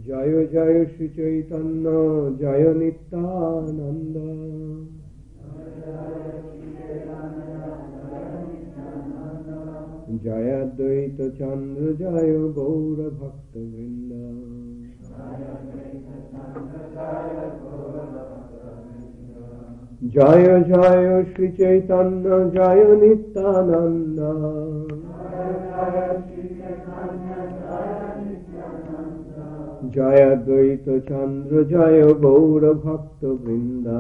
Jaya Jaya Shri Chaitanya Jaya Nityananda Jaya Advaita Chandra Jaya Gaura Bhakta Vrinda Jaya Jaya Shri Chaitanya Jaya Nityananda Jaya Advaita Chandra Jaya Gaura Bhakta Vrinda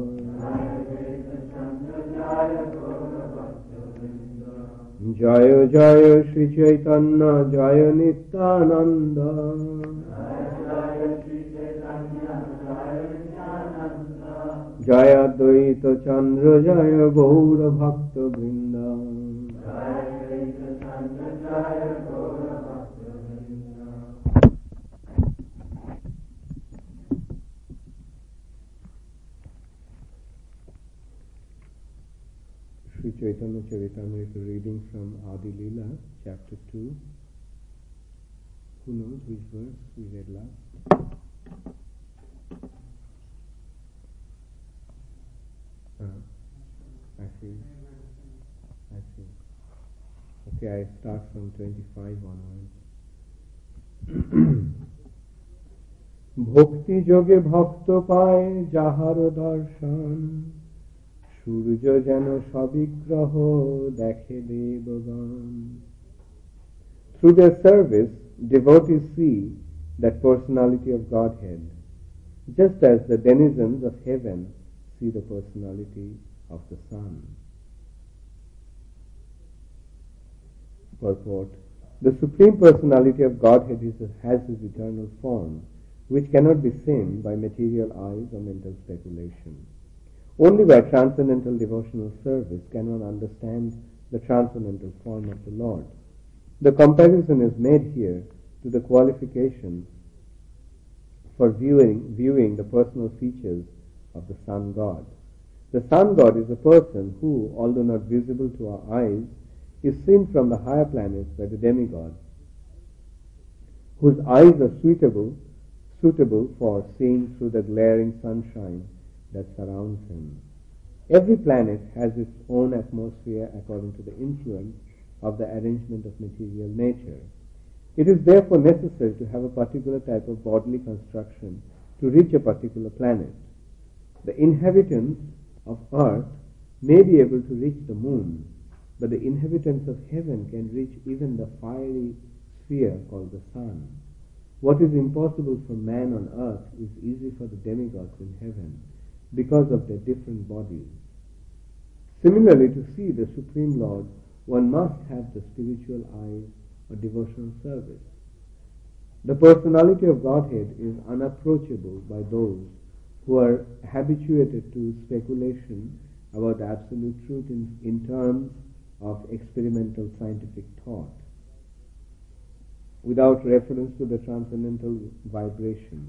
Jaya Jaya Shri Chaitanya Jaya Nityananda Jaya Advaita Chandra Jaya Gaura Bhakta Vrinda Sri Chaitanya Charitamrita reading from Adi Leela, chapter 2. Who knows which verse we read last? I see. Okay, I start from 25 onwards. Bhakti joge bhakta paye jahar darshan Surjo jeno sabigraho dekhe devagan. Through their service, devotees see that personality of Godhead, just as the denizens of heaven see the personality of the sun. Purport: the Supreme Personality of Godhead has his eternal form, which cannot be seen by material eyes or mental speculation. Only by transcendental devotional service can one understand the transcendental form of the Lord. The comparison is made here to the qualification for viewing the personal features of the Sun God. The Sun God is a person who, although not visible to our eyes, is seen from the higher planets by the demigods, whose eyes are suitable for seeing through the glaring sunshine that surrounds him. Every planet has its own atmosphere according to the influence of the arrangement of material nature. It is therefore necessary to have a particular type of bodily construction to reach a particular planet. The inhabitants of earth may be able to reach the moon, but the inhabitants of heaven can reach even the fiery sphere called the sun. What is impossible for man on earth is easy for the demigods in heaven, because of their different bodies. Similarly, to see the Supreme Lord, one must have the spiritual eyes or devotional service. The personality of Godhead is unapproachable by those who are habituated to speculation about the absolute truth in terms of experimental scientific thought, without reference to the transcendental vibration.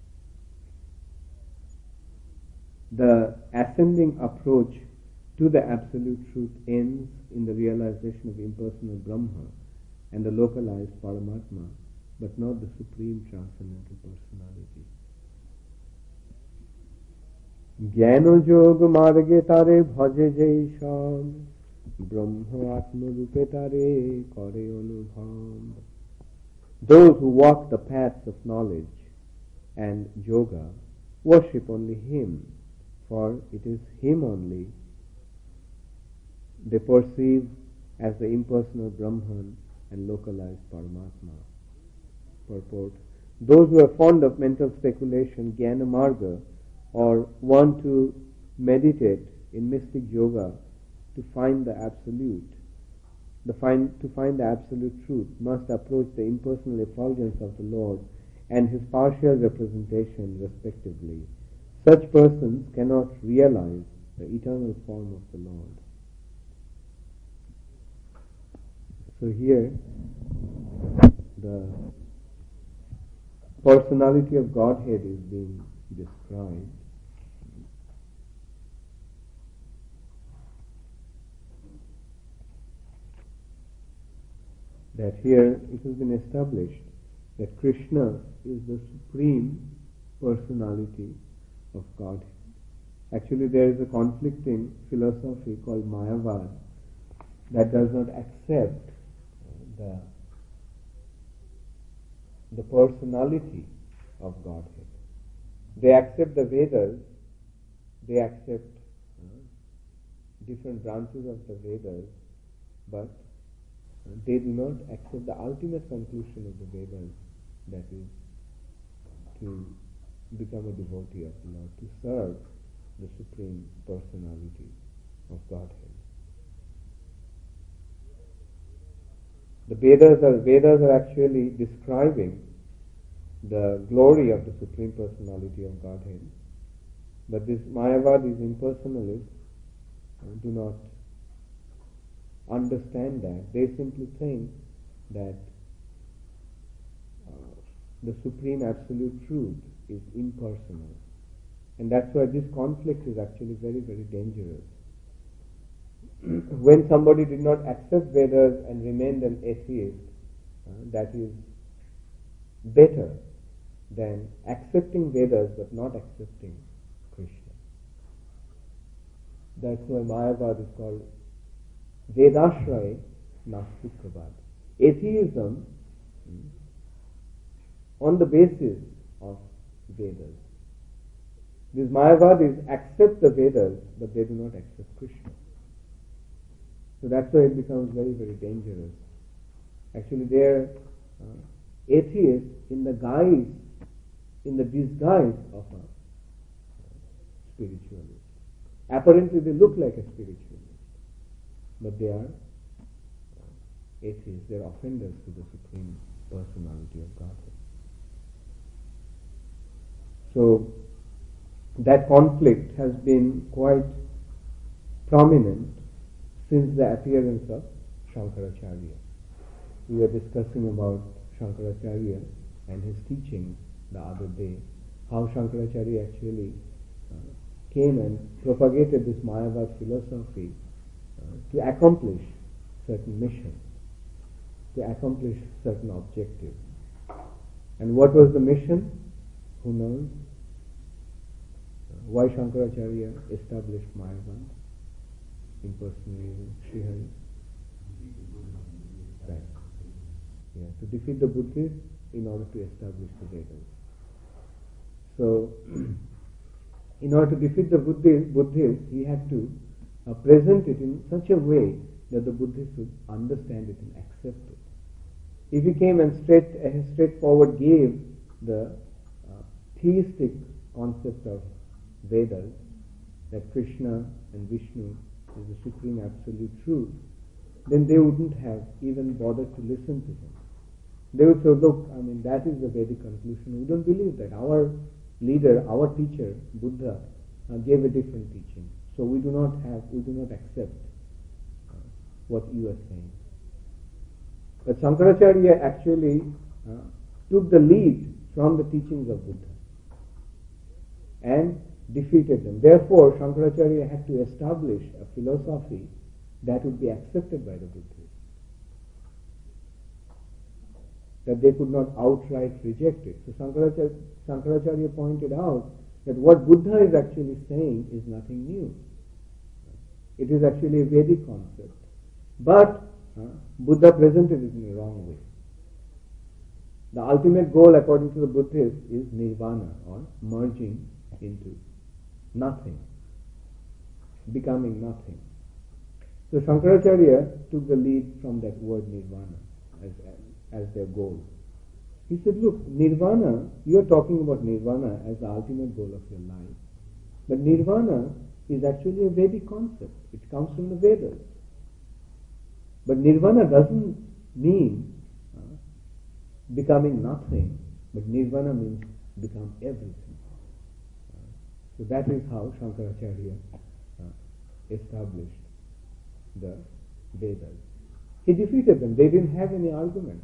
The ascending approach to the absolute truth ends in the realization of impersonal Brahma and the localized Paramatma, but not the supreme transcendental personality. Jnana Yoga Marge Tare Bhaje Jai Sham Brahma Atma Rupe Tare Kare Anubhav. Those who walk the paths of knowledge and yoga worship only Him, for it is Him only they perceive as the impersonal Brahman and localized Paramatma. Purport: those who are fond of mental speculation, Jnana Marga, or want to meditate in mystic yoga to find the absolute, to find the absolute truth, must approach the impersonal effulgence of the Lord and His partial representation respectively. Such persons cannot realize the eternal form of the Lord. So here, the personality of Godhead is being described. That here it has been established that Krishna is the supreme personality of Godhead. Actually, there is a conflicting philosophy called Mayavad that does not accept the personality of Godhead. They accept the Vedas, they accept different branches of the Vedas, but they do not accept the ultimate conclusion of the Vedas, that is to become a devotee of the Lord, to serve the Supreme Personality of Godhead. The Vedas are actually describing the glory of the Supreme Personality of Godhead, but this Mayavad, these impersonalists, do not understand that. They simply think that the Supreme Absolute Truth is impersonal. And that's why this conflict is actually very, very dangerous. When somebody did not accept Vedas and remained an atheist, that is better than accepting Vedas but not accepting Krishna. That's why Mayavad is called Vedashraya Nastikravad. Atheism on the basis of Vedas. This Mayavadis accept the Vedas, but they do not accept Krishna. So that's why it becomes very, very dangerous. Actually, they are atheists in the disguise of a spiritualist. Apparently, they look like a spiritualist, but they are atheists. They are offenders to the Supreme Personality of Godhead. So that conflict has been quite prominent since the appearance of Shankaracharya. We were discussing about Shankaracharya and his teachings the other day, how Shankaracharya actually came and propagated this Mayavad philosophy to accomplish certain missions, to accomplish certain objectives. And what was the mission? Who knows? Why Shankaracharya established Mayavad, impersonating Srihari? Right. Yeah, to defeat the Buddhists in order to establish the Vedas. So, in order to defeat the Buddhists, he had to present it in such a way that the Buddhists would understand it and accept it. If he came and straightforward gave the theistic concept of Vedas, that Krishna and Vishnu is the supreme absolute truth, then they wouldn't have even bothered to listen to him. They would say, look, that is the Vedic conclusion. We don't believe that. Our leader, our teacher, Buddha, gave a different teaching. So we do not accept what you are saying. But Shankaracharya actually took the lead from the teachings of Buddha and defeated them. Therefore, Shankaracharya had to establish a philosophy that would be accepted by the Buddhists, that they could not outright reject it. So Shankaracharya pointed out that what Buddha is actually saying is nothing new. It is actually a Vedic concept. But Buddha presented it in a wrong way. The ultimate goal, according to the Buddhists, is nirvana, or merging into nothing, becoming nothing. So Shankaracharya took the lead from that word nirvana as their goal. He said, look, nirvana, you are talking about nirvana as the ultimate goal of your life. But nirvana is actually a Vedic concept. It comes from the Vedas. But nirvana doesn't mean becoming nothing, but nirvana means become everything. So that is how Shankaracharya established the Vedas. He defeated them. They didn't have any argument.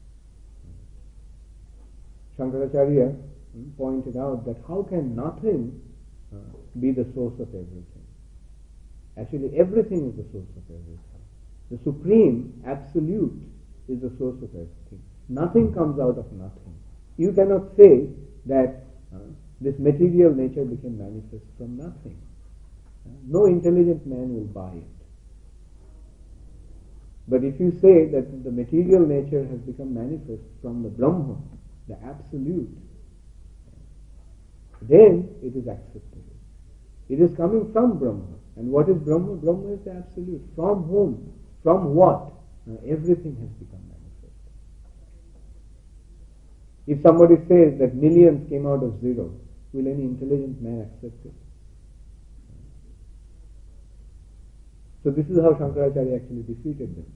Shankaracharya pointed out that how can nothing be the source of everything? Actually, everything is the source of everything. The Supreme Absolute is the source of everything. Nothing comes out of nothing. You cannot say that this material nature became manifest from nothing. No intelligent man will buy it. But if you say that the material nature has become manifest from the Brahma, the Absolute, then it is acceptable. It is coming from Brahma. And what is Brahma? Brahma is the Absolute. From whom? From what? Everything has become manifest. If somebody says that millions came out of zero, will any intelligent man accept it? So this is how Shankaracharya actually defeated them.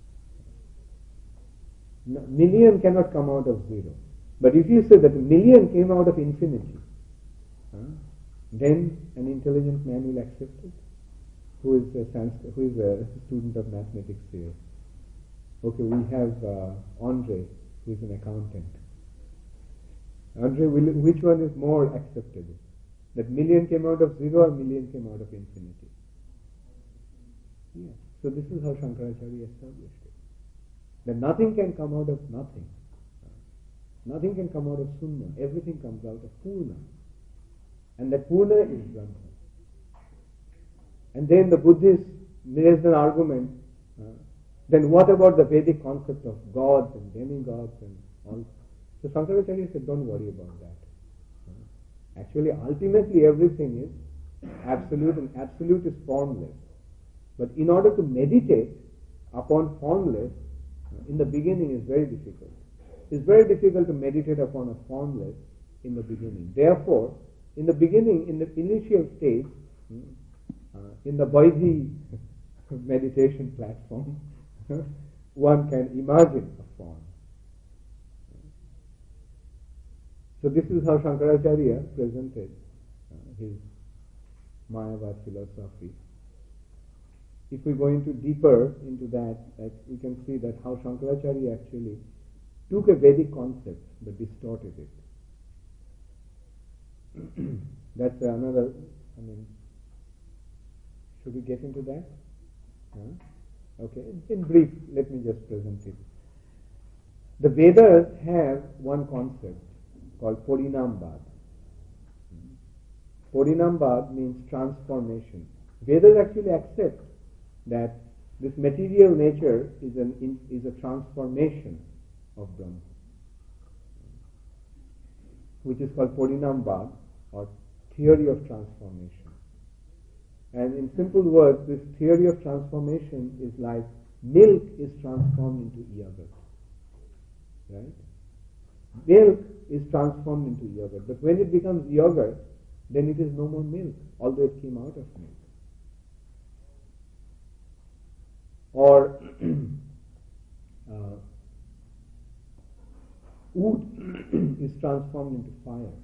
Million cannot come out of zero. But if you say that a million came out of infinity, then an intelligent man will accept it. Who is a student of mathematics here? Okay, we have Andre, who is an accountant. Andre, which one is more acceptable? That million came out of zero or million came out of infinity? Yes. So this is how Shankaracharya established it. That nothing can come out of nothing. Nothing can come out of Sunna. Everything comes out of Purna. And that Purna is Brahma. And then the Buddhists raised an argument, then what about the Vedic concept of gods and demigods and all? So Shankaracharya said, don't worry about that. Actually, ultimately everything is absolute, and absolute is formless. But in order to meditate upon formless, in the beginning is very difficult. It's very difficult to meditate upon a formless in the beginning. Therefore, in the beginning, in the initial stage, in the Vaidhi meditation platform, one can imagine a form. So this is how Shankaracharya presented his Mayavad philosophy. If we go into deeper into that, we can see that how Shankaracharya actually took a Vedic concept but distorted it. That's another, should we get into that? Okay, in brief, let me just present it. The Vedas have one concept called Parinambad. Parinambad means transformation. Vedas actually accept that this material nature is a transformation of Brahma, which is called Parinambad, or theory of transformation. And in simple words, this theory of transformation is like milk is transformed into yogurt. Right? Milk is transformed into yogurt. But when it becomes yogurt, then it is no more milk, although it came out of milk. Or wood is transformed into fire.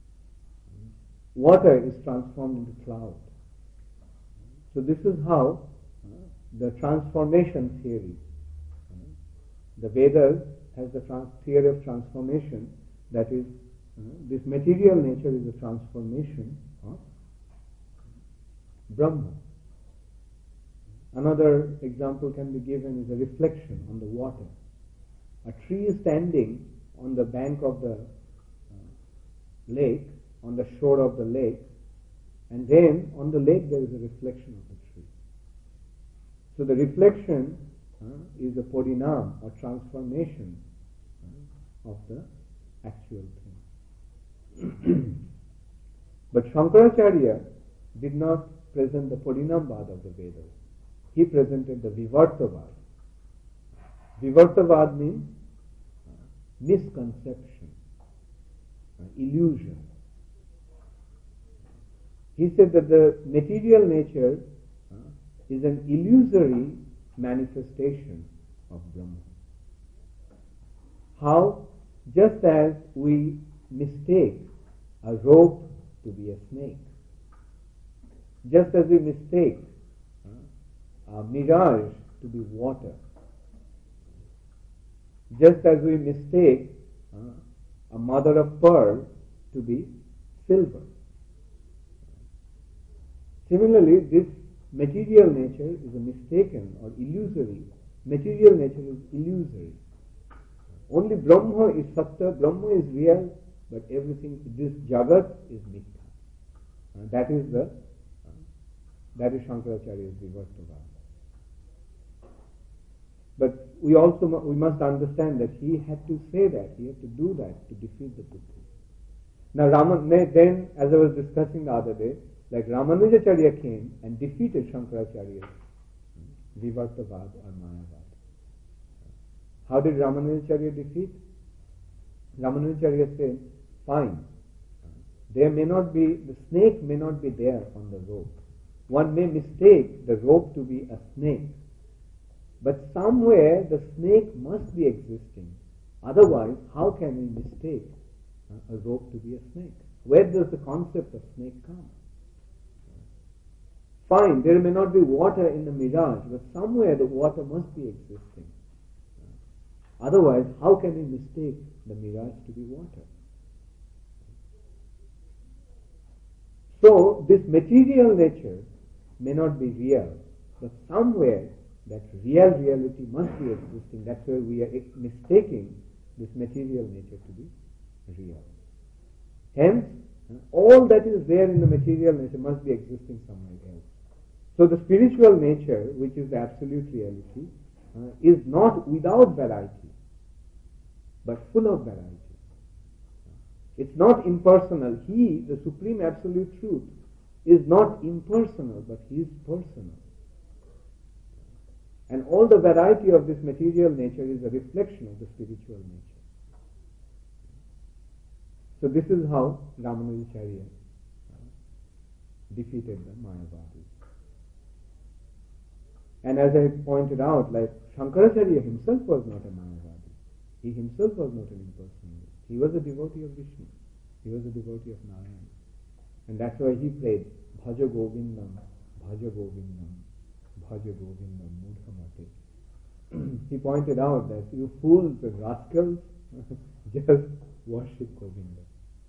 Water is transformed into cloud. So this is how the transformation theory, the Vedas has the theory of transformation, that is, this material nature is a transformation of Brahma. Another example can be given is a reflection on the water. A tree is standing on the bank of the lake, on the shore of the lake, and then on the lake there is a reflection of the tree. So the reflection is a parinam, or transformation of the actual thing. But Shankaracharya did not present the Parinambad of the Vedas. He presented the Vivartavad. Vivartavad means misconception, illusion. He said that the material nature is an illusory manifestation of Brahma. How? Just as we mistake a rope to be a snake, just as we mistake a mirage to be water, just as we mistake a mother of pearl to be silver. Similarly, this material nature is a mistaken or illusory. Material nature is illusory. Only Brahma is Satya, Brahma is real, but everything, this Jagat is Mithya. That is Shankaracharya's Vivartavad. But we must understand that he had to say that, he had to do that to defeat the Buddhists. Now then, as I was discussing the other day, like Ramanujacharya came and defeated Shankaracharya's Vivartavad or Mayavad. How did Ramanujacharya defeat? Ramanujacharya said, fine, the snake may not be there on the rope. One may mistake the rope to be a snake, but somewhere the snake must be existing. Otherwise, how can we mistake a rope to be a snake? Where does the concept of snake come? Fine, there may not be water in the mirage, but somewhere the water must be existing. Otherwise, how can we mistake the mirage to be water? So, this material nature may not be real, but somewhere that real reality must be existing. That's why we are mistaking this material nature to be real. Hence, all that is there in the material nature must be existing somewhere else. So the spiritual nature, which is the absolute reality, is not without variety, but full of variety. It's not impersonal. He, the supreme absolute truth, is not impersonal, but he is personal. And all the variety of this material nature is a reflection of the spiritual nature. So this is how Ramanujacharya defeated the Mayavadis. And as I pointed out, like Shankaracharya himself was not a Mayavadi. He himself was not an impersonalist. He was a devotee of Vishnu. He was a devotee of Narayana. And that's why he prayed, Bhaja Govindam, Bhaja Govindam, Bhaja Govindam, Mudhamate. He pointed out that you fools and rascals just worship Govinda.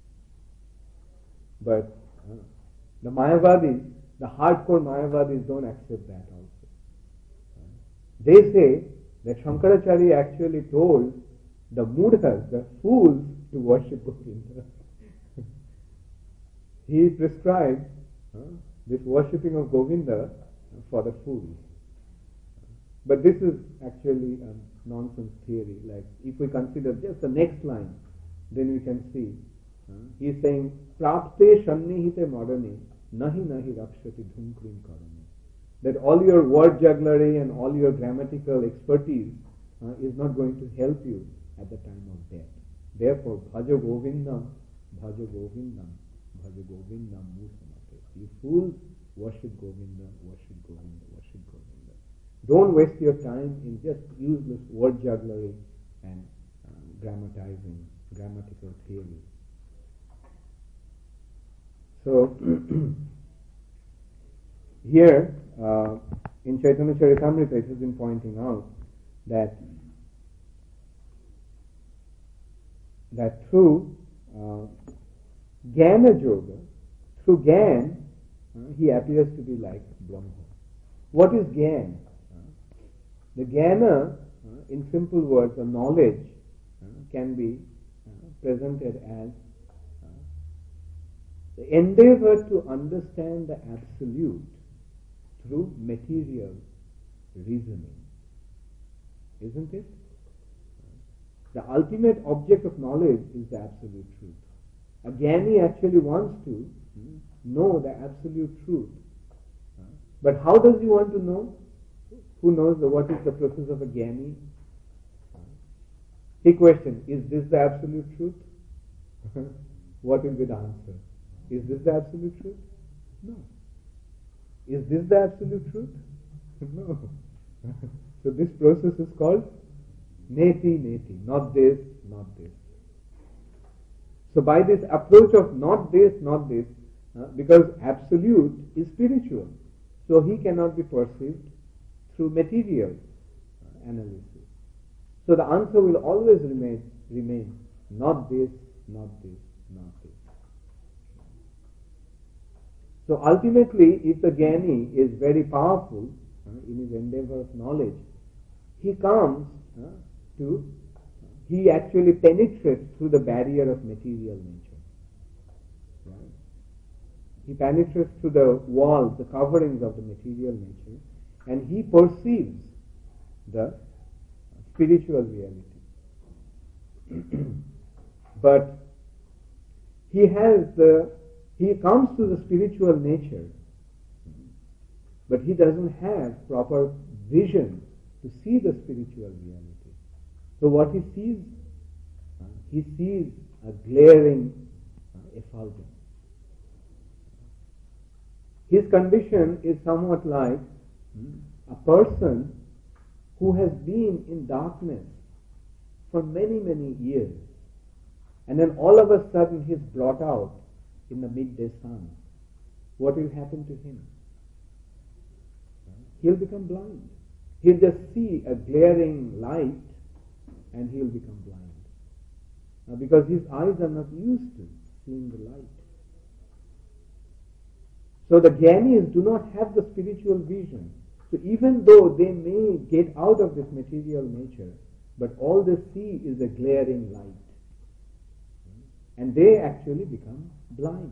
But the Mayavadis, the hardcore Mayavadis don't accept that also. They say that Shankaracharya actually told the mudhas, the fools, to worship Govinda. He prescribed this worshipping of Govinda for the fools. But this is actually a nonsense theory. Like, if we consider just the next line, then we can see he is saying, Prapte Shannihite Madane, Nahi Nahi Rakshati Dhumkrin Karane. That all your word jugglery and all your grammatical expertise is not going to help you at the time of death. Therefore, Bhaja Govindam, Bhaja Govindam, Bhaja Govindam Mudhamate. You fools, worship Govinda, worship Govinda, worship Govinda. Don't waste your time in just useless word jugglery and grammatizing, grammatical theory. So, here, in Chaitanya Charitamrita, it has been pointing out that through Jnana Yoga, through Jnana, he appears to be like Brahma. What is Jnana? The Jnana, in simple words, or knowledge, can be presented as the endeavor to understand the absolute through material reasoning. Isn't it? The ultimate object of knowledge is the absolute truth. A Jnani actually wants to know the absolute truth. But how does he want to know? Who knows what is the process of a Jnani? He questions, is this the absolute truth? What will be the answer? Is this the absolute truth? No. Is this the absolute truth? No. So this process is called neti neti, not this, not this. So by this approach of not this, because absolute is spiritual, so he cannot be perceived through material analysis. So the answer will always remain not this, not this, not this. So ultimately, if the Jnani is very powerful in his endeavor of knowledge, he comes to he actually penetrates through the barrier of material nature. Right? He penetrates through the walls, the coverings of the material nature, and he perceives the spiritual reality. But he comes to the spiritual nature, but he doesn't have proper vision to see the spiritual reality. So what he sees a glaring effulgence. His condition is somewhat like a person who has been in darkness for many, many years, and then all of a sudden he's brought out in the midday sun. What will happen to him? He'll become blind. He'll just see a glaring light and he'll become blind. Because his eyes are not used to seeing the light. So the Jnanis do not have the spiritual vision. So even though they may get out of this material nature, but all they see is a glaring light. And they actually become blind.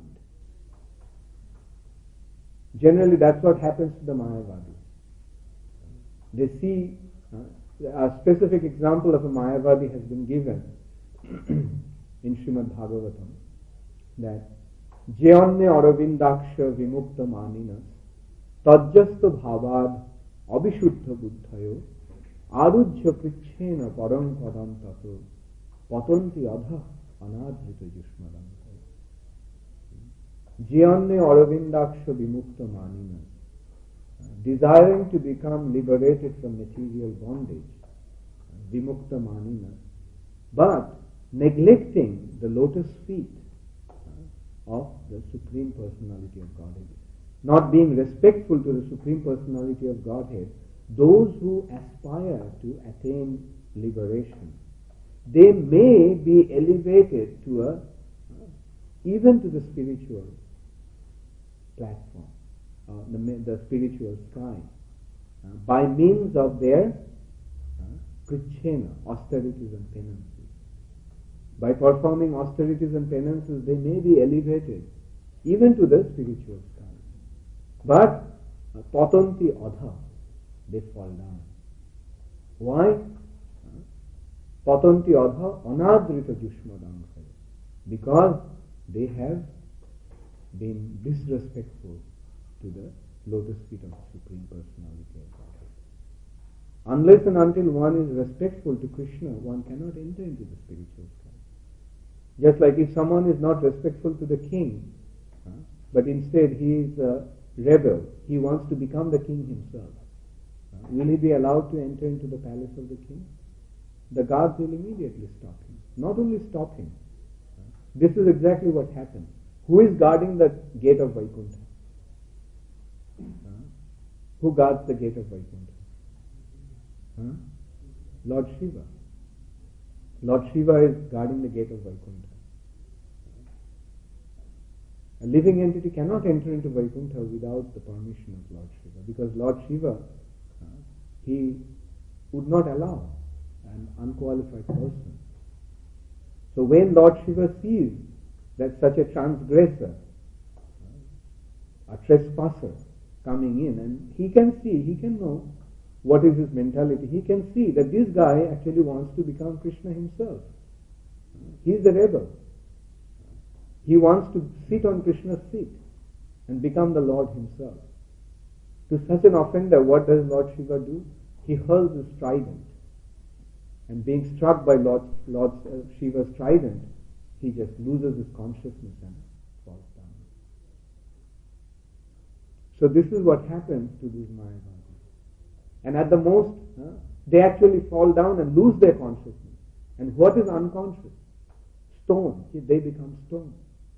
Generally that's what happens to the Mayavadis. They see, a specific example of a Mayavadi has been given in Srimad Bhagavatam, that Jyonne Aravindaksha Vimukta Maninas Tajjasta Bhavad Abhishuddha Buddhayo Arujya Prichena Param Padam Tato Patanti Adha Anadhrita Jushmadantayo. Jyonne Aravindaksha Vimukta Maninas, desiring to become liberated from material bondage, Vimukta Maninas, but neglecting the lotus feet of the Supreme Personality of Godhead, not being respectful to the Supreme Personality of Godhead, those who aspire to attain liberation, they may be elevated to even to the spiritual platform, the spiritual sky, by means of their krichena, austerities and penances. By performing austerities and penances, they may be elevated even to the spiritual sky. But patanti adha, they fall down. Why? Patanti adha anadrita jushmadankaya. Because they have been disrespectful to the lotus feet of the Supreme Personality of Godhead. Unless and until one is respectful to Krishna, one cannot enter into the spiritual sky. Just like if someone is not respectful to the king, but instead he is a rebel, he wants to become the king himself, will he be allowed to enter into the palace of the king? The guards will immediately stop him. Not only stop him, this is exactly what happens. Who is guarding the gate of Vaikuntha? Who guards the gate of Vaikuntha? Lord Shiva. Lord Shiva is guarding the gate of Vaikuntha. A living entity cannot enter into Vaikuntha without the permission of Lord Shiva, because Lord Shiva, he would not allow an unqualified person. So when Lord Shiva sees that such a transgressor, a trespasser coming in, and he can know what is his mentality. He can see that this guy actually wants to become Krishna himself. He is a rebel. He wants to sit on Krishna's seat and become the Lord himself. To such an offender, what does Lord Shiva do? He hurls his trident. And being struck by Lord Shiva's trident, he just loses his consciousness and falls down. So this is what happens to these Mayavadis. And at the most, they actually fall down and lose their consciousness. And what is unconscious? Stone. They become stone.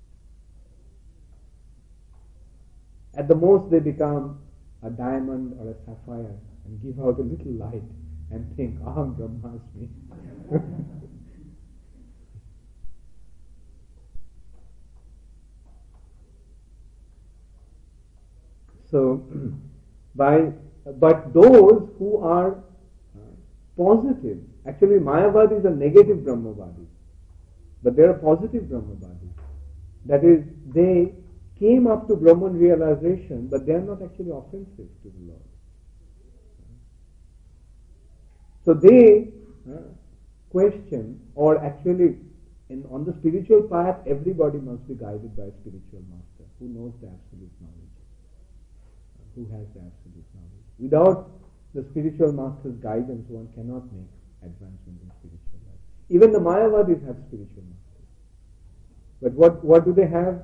At the most, they become a diamond or a sapphire and give out a little light and think, Aham Brahmasmi. So, but those who are positive Actually, Mayavadis are negative Brahmavadis, but there are positive Brahmavadis. That is, they came up to Brahman realization, but they are not actually offensive to the Lord. So they question, or actually, on the spiritual path, everybody must be guided by a spiritual master who knows the absolute knowledge, who has the absolute knowledge. Without the spiritual master's guidance, one cannot make advancement in spiritual life. Even the Mayavadis have spiritual masters. But what do they have?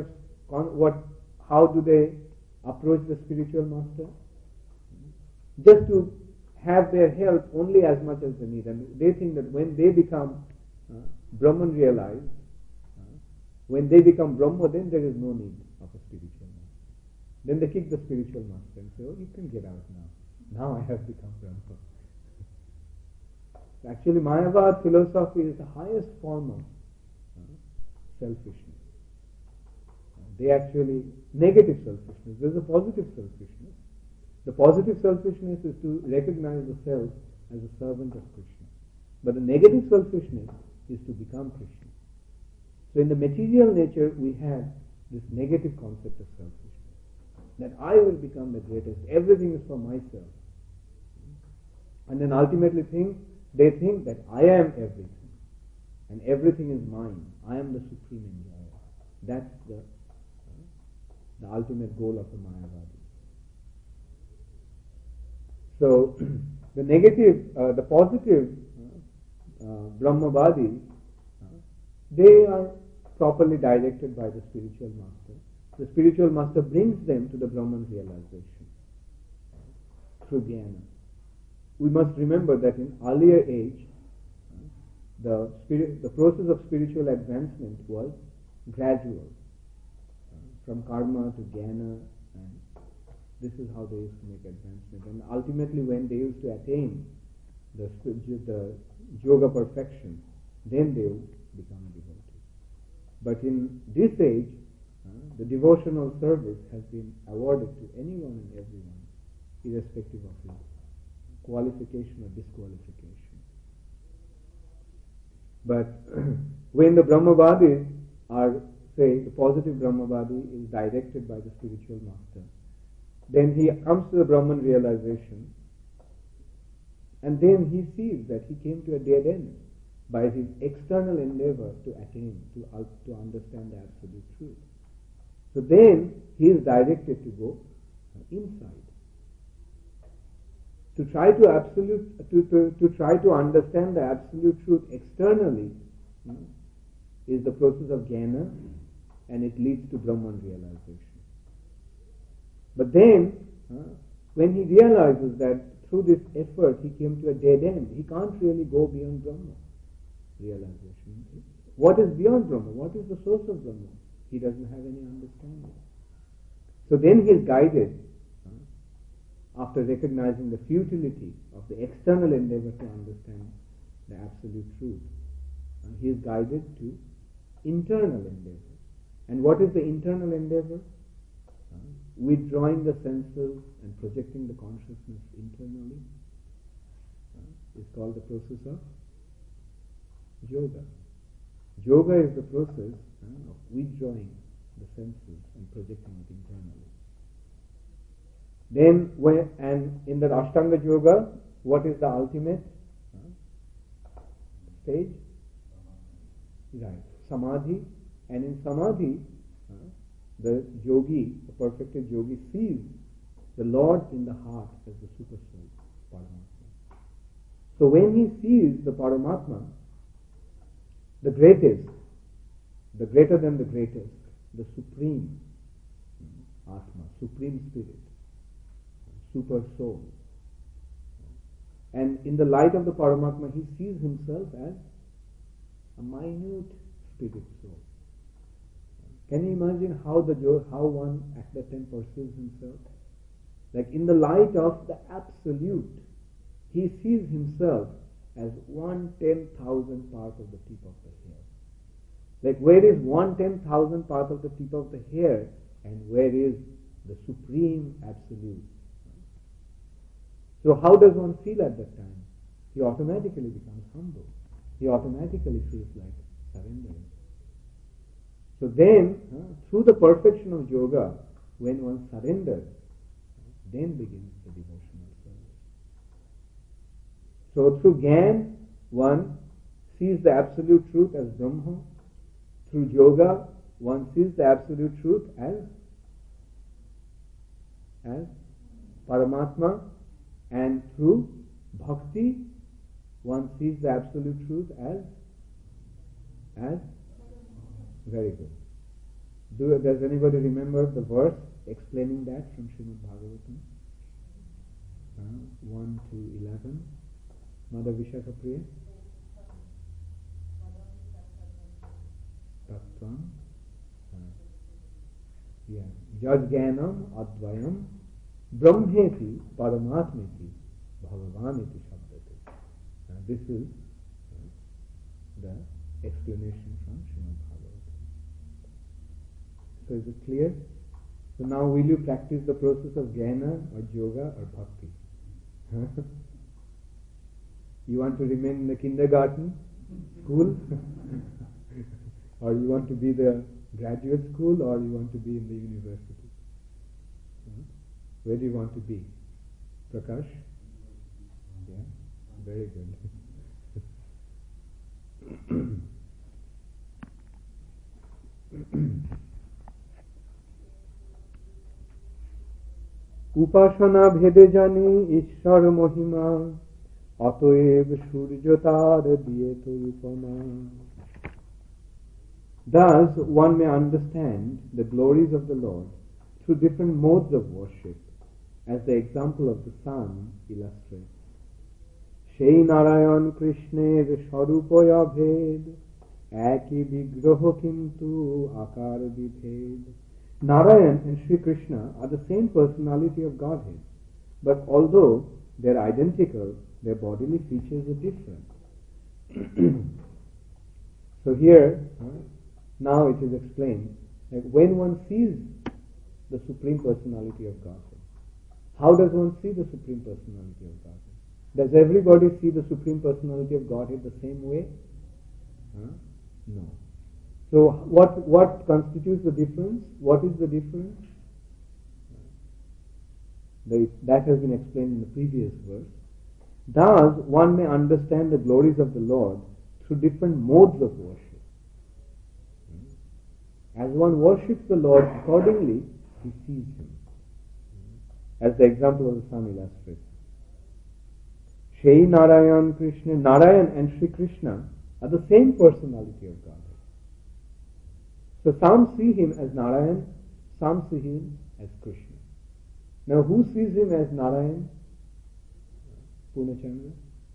How do they approach the spiritual master? Just to have their help only as much as they need. And they think that when they become Brahman realized, when they become Brahma, then there is no need of a spiritual master. Then they kick the spiritual master and say, oh, you can get out now. Now I have become Brahma. Actually, Mayavad philosophy is the highest form of selfishness. They actually, negative selfishness. There is a positive selfishness. The positive selfishness is to recognize the self as a servant of Krishna. But the negative selfishness is to become Krishna. So in the material nature, we have this negative concept of selfishness. That I will become the greatest. Everything is for myself. And then ultimately they think that I am everything. And everything is mine. I am the supreme enjoyer. That's the ultimate goal of the Mayavadi. So the negative, the positive Brahmavadis, they are properly directed by the spiritual master. The spiritual master brings them to the Brahman realization through jnana. We must remember that in earlier age, the process of spiritual advancement was gradual, from karma to jnana, and this is how they used to make advancement. And ultimately, when they used to attain the yoga perfection, then they would become a devotee. But in this age, the devotional service has been awarded to anyone and everyone, irrespective of his qualification or disqualification. But when the Brahmavadis are, say, the positive Brahmavadi is directed by the spiritual master, then he comes to the Brahman realization, and then he sees that he came to a dead end by his external endeavor to attain, to understand the absolute truth. So then he is directed to go inside, to try to understand the absolute truth externally is the process of jnana, and it leads to Brahman realization. But then, when he realizes that through this effort he came to a dead end, he can't really go beyond Brahma realization. What is beyond Brahma? What is the source of Brahma? He doesn't have any understanding. So then he is guided, after recognizing the futility of the external endeavor to understand the absolute truth, he is guided to internal endeavor. And what is the internal endeavor? Withdrawing the senses and projecting the consciousness internally is called the process of yoga. Yoga is the process of withdrawing the senses and projecting it internally. Then, and in the Ashtanga Yoga, what is the ultimate stage? Right, Samadhi. And in Samadhi, the yogi, the perfected yogi, sees the Lord in the heart as the super soul, Paramatma. So when he sees the Paramatma, the greatest, the greater than the greatest, the supreme Atma, supreme spirit, super soul, and in the light of the Paramatma, he sees himself as a minute spirit soul. Can you imagine how one at that time perceives himself? Like in the light of the absolute, he sees himself as 1/10,000th part of the tip of the hair. Like where is 1/10,000th part of the tip of the hair, and where is the supreme absolute? So how does one feel at that time? he automatically becomes humble. He automatically feels like surrendering. So then, through the perfection of yoga, when one surrenders, then begins the devotional service. So through Gyan, one sees the absolute truth as Brahma. Through yoga, one sees the absolute truth as Paramatma, and through bhakti, one sees the absolute truth as very good. Does anybody remember the verse explaining that from Srimad Bhagavatam? 1 to 11. Mother Vishakha Priya. Tattvam. Jajganam advayam brahmeti paramatmeti bhagavaniti shabdate. This is the explanation from Srimad Bhagavatam. So is it clear? So now will you practice the process of jnana or yoga or bhakti? You want to remain in the kindergarten school? Or you want to be the graduate school, or you want to be in the university? Where do you want to be? Prakash? Yeah, very good. উপাসনা ভেদে জানি ঈশ্বর মহিমা অতএব সূর্য তার দিয়েত উপমা. Thus one may understand the glories of the Lord through different modes of worship, as the example of the sun illustrates. সেই নারায়ণ কৃষ্ণের স্বরূপয় ভেদ একই বিগ্রহ কিন্তু আকার বিভেদ. Narayan and Sri Krishna are the same personality of Godhead, but although they are identical, their bodily features are different. So here, now it is explained that when one sees the Supreme Personality of Godhead, how does one see the Supreme Personality of Godhead? Does everybody see the Supreme Personality of Godhead the same way? No. So what constitutes the difference? What is the difference? That has been explained in the previous verse. Thus, one may understand the glories of the Lord through different modes of worship. As one worships the Lord accordingly, he sees him. As the example of the sun illustrates. Shei Narayan Krishna, Narayan and Sri Krishna are the same personality of God. So some see him as Narayan, some see him as Krishna. Now who sees him as Narayan? Purnachandra?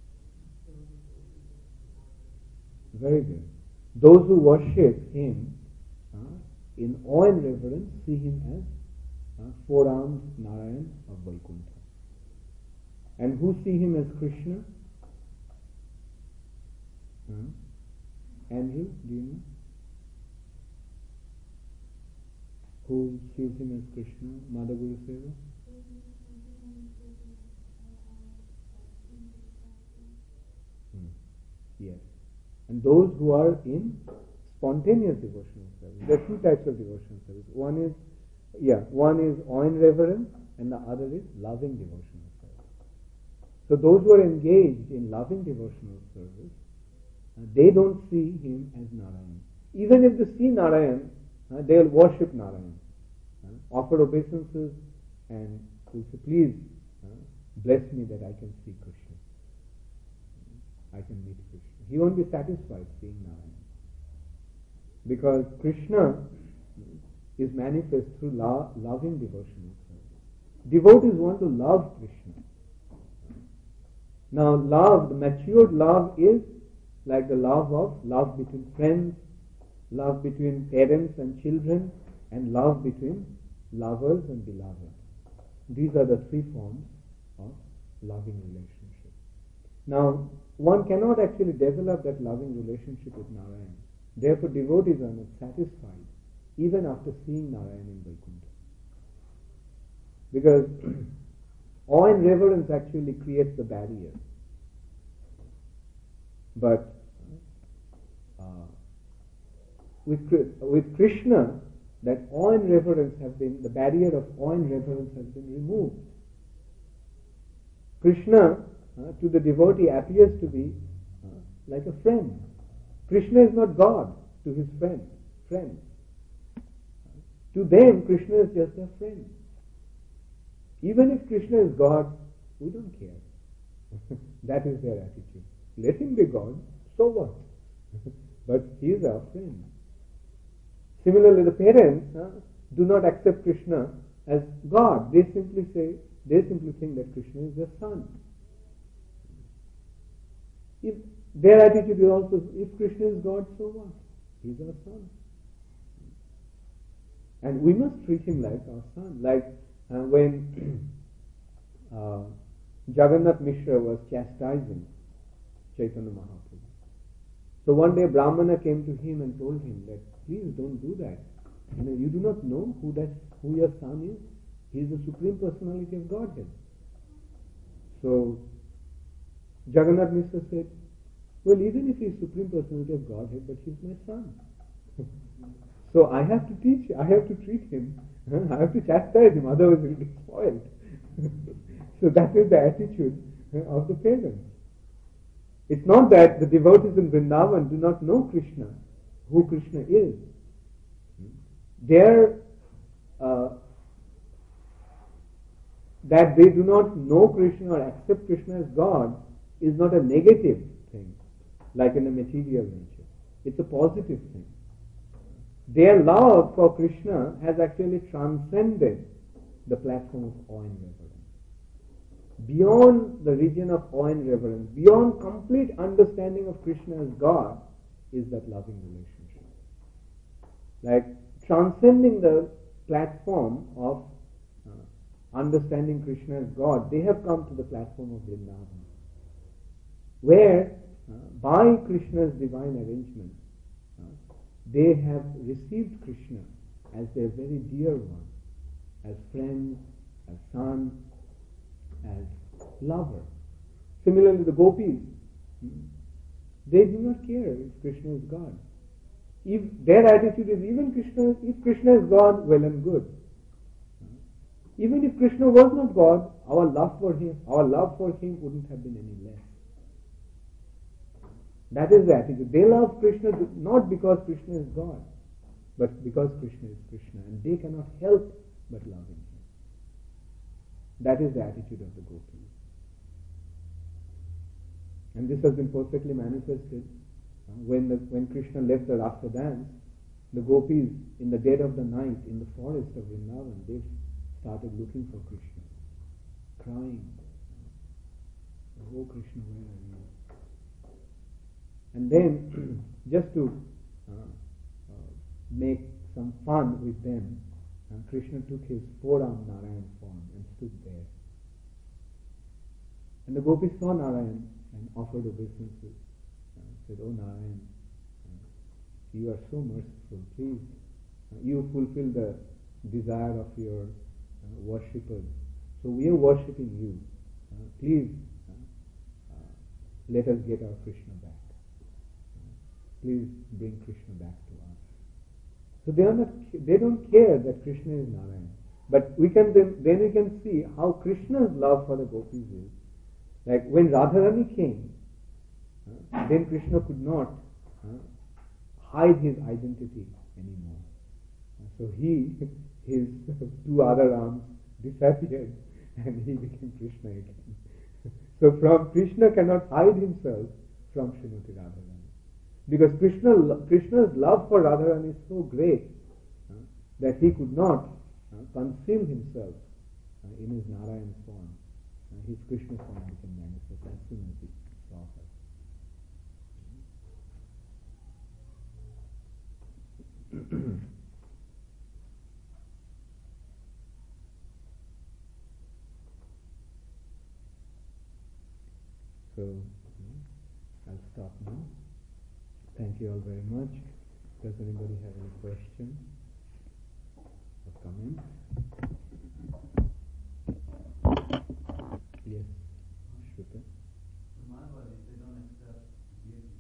Very good. Those who worship him in awe and reverence see him as four-armed Narayan of Vaikuntha. And who see him as Krishna? Andrew, do you know? Who sees him as Krishna? Mother Guru Seva? Yes. And those who are in spontaneous devotional service. There are two types of devotional service. One is awe and reverence, and the other is loving devotional service. So those who are engaged in loving devotional service, they don't see him as Narayan. Even if they see Narayan, they will worship Narayan, offer obeisances, and will say, please bless me that I can see Krishna. I can meet Krishna. He won't be satisfied seeing Narayan. Because Krishna is manifest through loving devotional service. Devotees want to love Krishna. Now love, the matured love is like the love between friends, love between parents and children, and love between lovers and beloved. These are the three forms of loving relationship. Now, one cannot actually develop that loving relationship with Narayan. Therefore, devotees are not satisfied even after seeing Narayan in Vaikuntha. Because awe and reverence actually creates the barrier. But with Krishna, that awe and reverence have been, the barrier of awe and reverence has been removed. Krishna, to the devotee, appears to be like a friend. Krishna is not God to his friends. To them, Krishna is just a friend. Even if Krishna is God, we don't care. That is their attitude. Let him be God, so what? But he is our friend. Similarly, the parents do not accept Krishna as God. They simply think that Krishna is their son. If their attitude is also, if Krishna is God, so what? He is our son. And we must treat him like our son. Like when Jagannath Mishra was chastising Chaitanya Mahaprabhu. So one day Brahmana came to him and told him that, please don't do that. You do not know who your son is. He is the Supreme Personality of Godhead. So Jagannath Mishra said, well, even if he is Supreme Personality of Godhead, but he is my son. So I have to teach, I have to treat him, I have to chastise him, otherwise he will be spoiled. So that is the attitude of the parents. It's not that the devotees in Vrindavan do not know Krishna, who Krishna is. That they do not know Krishna or accept Krishna as God is not a negative thing, like in a material nature. It's a positive thing. Their love for Krishna has actually transcended the platform of awe and reverence. Beyond the region of awe and reverence, beyond complete understanding of Krishna as God, is that loving relationship. Like transcending the platform of understanding Krishna as God, they have come to the platform of Vrindavan, where by Krishna's divine arrangement, they have received Krishna as their very dear one, as friend, as son, as lover. Similarly, the gopis, they do not care if Krishna is God. If their attitude is if Krishna is God, well and good. Even if Krishna was not God, our love for him wouldn't have been any less. That is the attitude. They love Krishna not because Krishna is God, but because Krishna is Krishna, and they cannot help but love him. That is the attitude of the gopis. And this has been perfectly manifested when Krishna left the Rasa dance. The gopis, in the dead of the night, in the forest of Vrindavan, they started looking for Krishna, crying, "Oh Krishna, where are you?" And then, just to make some fun with them, Krishna took his four-armed Narayan form and stood there. And the gopis saw Narayan and offered obeisances. Said, "Oh Narayan, you are so merciful. Please, you fulfill the desire of your worshippers. So we are worshipping you. Please let us get our Krishna back. Please bring Krishna back to us." So they don't care that Krishna is Narayan. But then we can see how Krishna's love for the gopis is. Like when Radharani came, then Krishna could not hide his identity anymore. So his two other arms disappeared and he became Krishna again. So Krishna cannot hide himself from Srimati Radharani. Because Krishna's love for Radharani is so great that he could not conceal himself in his Narayan form. His Krishna form became manifest as soon as he saw her. So I'll stop now. Thank you all very much. Does anybody have any question or comment? Yes, Shruta. Mahabharata, they don't accept deities.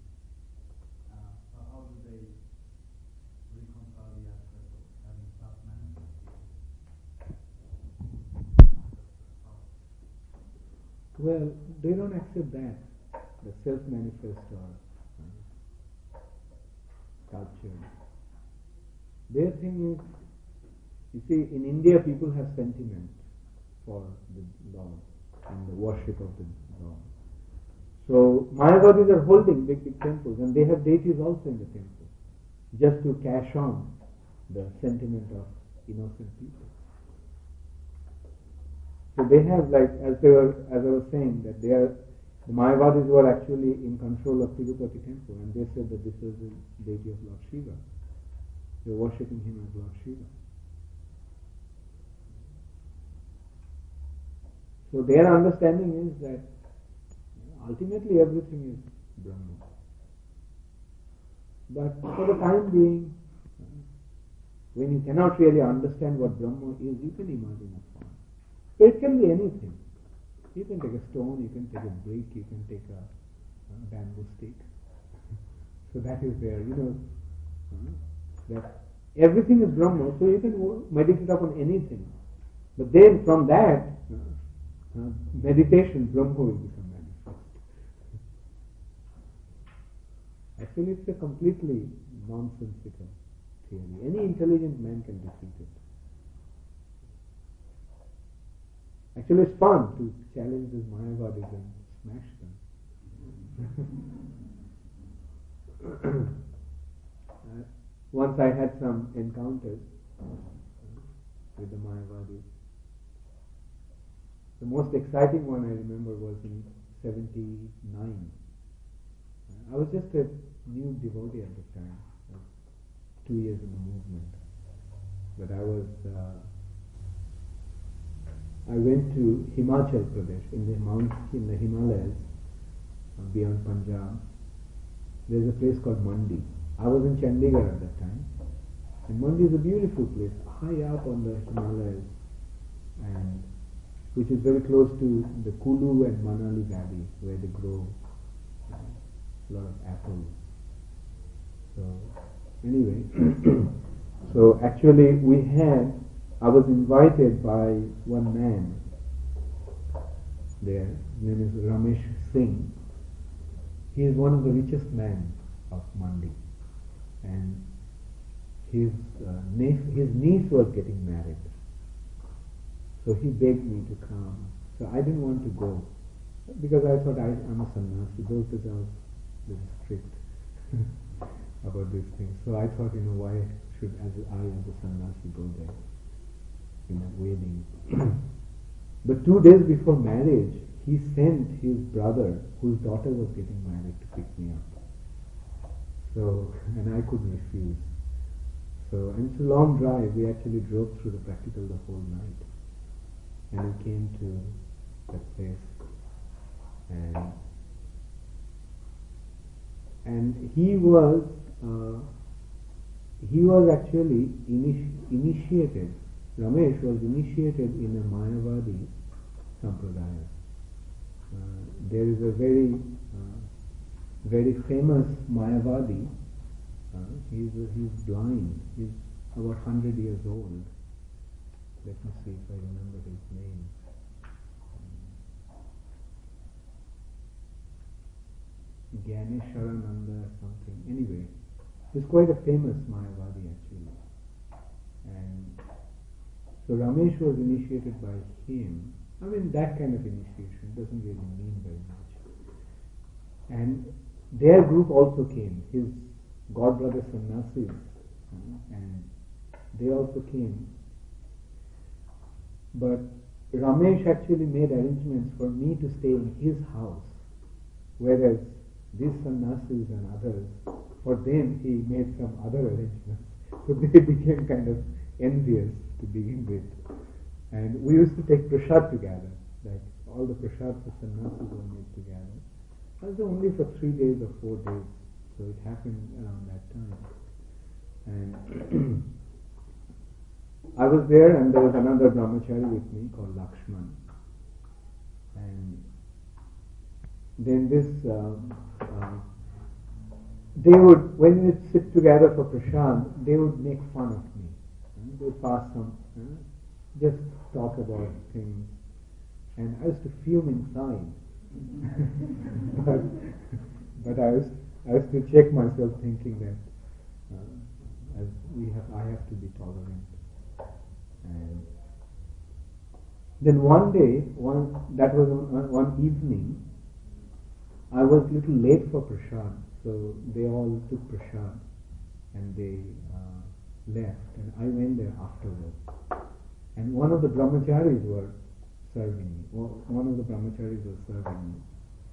Well, they don't accept that, the self-manifest or culture. Their thing is, you see, in India people have sentiment for the Lord and the worship of the Lord. So Mayavadis are holding big temples, and they have deities also in the temple, just to cash on the sentiment of innocent people. So they have, like, as I was saying, that the Mayavadis were actually in control of Tirupati temple, and they said that this was the deity of Lord Shiva. They were worshipping him as Lord Shiva. So their understanding is that ultimately everything is Brahma. But for the time being, when you cannot really understand what Brahma is, you can imagine a form. So it can be anything. You can take a stone, you can take a brick, you can take a bamboo stick. So that is there, that everything is Brahma, so you can meditate upon anything. But then from that, meditation, Brahma will become manifest. Actually, it's a completely nonsensical theory. Any intelligent man can defeat it. Actually, it's fun to challenge these Mayavadis and smash them. Once I had some encounters with the Mayavadis. The most exciting one I remember was in 79. I was just a new devotee at the time, 2 years in the movement. But I went to Himachal Pradesh, in the Himalayas, beyond Punjab. There's a place called Mandi. I was in Chandigarh at that time, and Mandi is a beautiful place, high up on the Himalayas, and which is very close to the Kulu and Manali Valley, where they grow a lot of apples. So anyway, so actually I was invited by one man there. His name is Ramesh Singh. He is one of the richest men of Mandi, and his niece was getting married. So he begged me to come. So I didn't want to go because I thought I'm a sannyasi. Those days I was very strict about these things. So I thought, why should I as a sannyasi go there in a wedding? But 2 days before marriage, he sent his brother, whose daughter was getting married, to pick me up. So, and I couldn't refuse. So, and it's a long drive. We actually drove through the practical the whole night. And we came to that place. And he was actually initiated. Ramesh was initiated in a Mayavadi sampradaya. There is a very famous Mayavadi. He's blind. He's about 100 years old. Let me see if I remember his name. Gyanesharananda or something. Anyway, he's quite a famous Mayavadi actually. And so Ramesh was initiated by him. I mean, that kind of initiation doesn't really mean very much. And their group also came, his godbrother sannyasis, and they also came. But Ramesh actually made arrangements for me to stay in his house, whereas these sannyasis and others, for them he made some other arrangements. So they became kind of envious to begin with. And we used to take prasad together, like all the prasads of sannyasis were made together. That was only for 3 days or 4 days, so it happened around that time. And I was there, and there was another brahmachari with me called Lakshman. And then this, they would, when we'd sit together for prasad, they would make fun of me. They would pass some, just talk about things. and I used to fume inside. but I used to check myself, thinking that I have to be tolerant. And then one day, that was one evening, I was a little late for prasad, so they all took prasad and they left, and I went there afterwards. And one of the brahmacharis were serving me. One of the brahmacharis was serving me.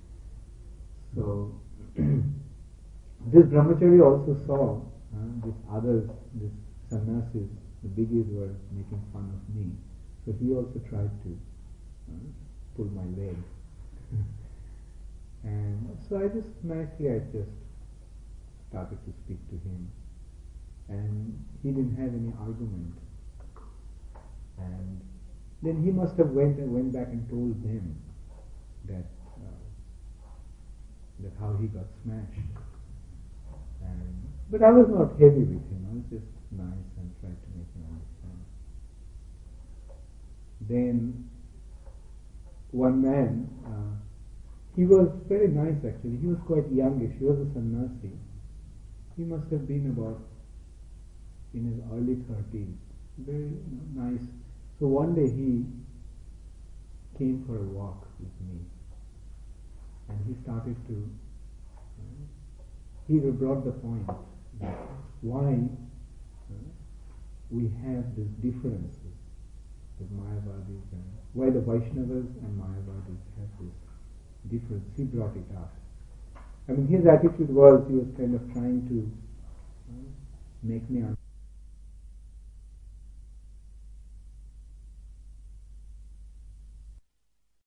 So this brahmachari also saw these others, these sannyasis, the biggies were making fun of me. So he also tried to pull my leg. And so I just started to speak to him. And he didn't have any argument. And then he must have went back and told them that how he got smashed. But I was not heavy with him. I was just nice and tried to make him understand. Then one man, he was very nice actually. He was quite youngish. He was a sannyasi. He must have been about in his early 30s. Very nice. So one day he came for a walk with me, and he started to. He brought the point that why we have these differences with Mayavadis, and why the Vaishnavas and Mayavadis have this difference. He brought it up. I mean, his attitude was he was kind of trying to make me understand